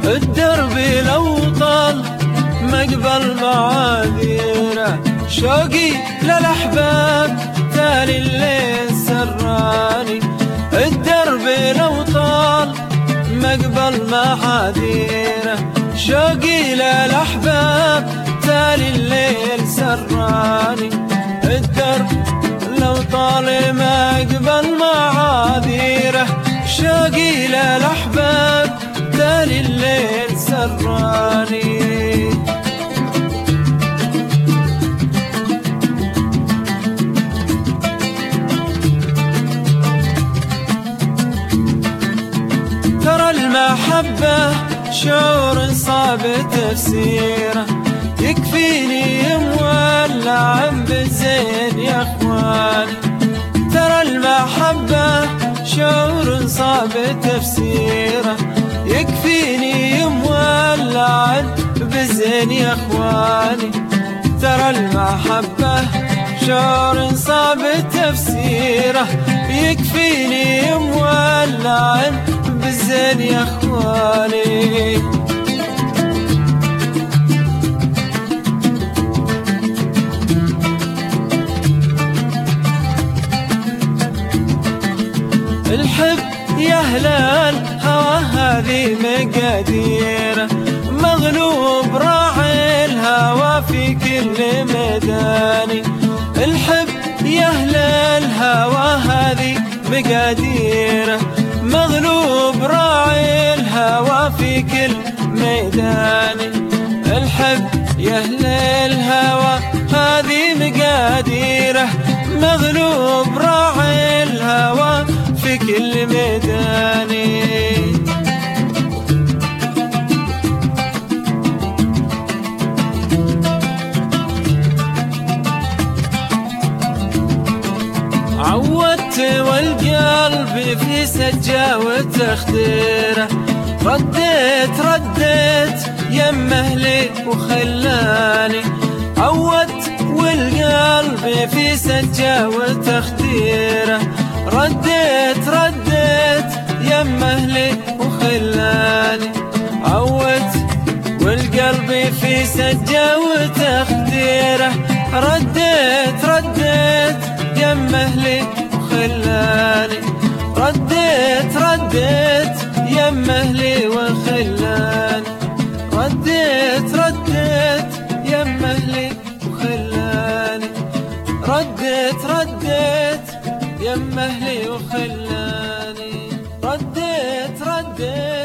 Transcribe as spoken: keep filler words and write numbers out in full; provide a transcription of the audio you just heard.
الدرب لو طال مقبل معاذيره، شوقي للأحباب تالي الليل سراني. الدرب لو طال مقبل معاذيره، شوقي للأحباب تالي الليل سراني. الدرب لو طال مقبل معاذيره، شوقي للأحباب تالي الليل سراني. ترى المحبة شعور صعب تفسيره، يكفيني مولع بالزين يا اخواني. ترى المحبة شعور صعب تفسيره، يكفيني مولع بالزين يا اخواني. ترى المحبة شعور صعب تفسيره، يكفيني مولع بالزين يا اخواني. الحب يا أهل الهوى هذه مقاديره، مغلوب راعي الهوى في كل ميداني. الحب يا أهل الهوى هذه مقاديره، مغلوب راعي الهوى في كل ميداني. الحب يا أهل الهوى هذه مقاديره، مغلوب راعي الهوى في كل ميداني. عودت والقلب في سجا وتخديره، رديت رديت يم أهلي وخلاني. عودت والقلب في سجا وتخديره، رديت رديت يم أهلي وخلاني. عودت والقلب في سجا وتخديره، رديت رديت يم أهلي وخلاني. رديت رديت يم أهلي وخلاني. رديت رديت يم أهلي وخلاني. رديت رديت يم أهلي وخلاني. رديت رديت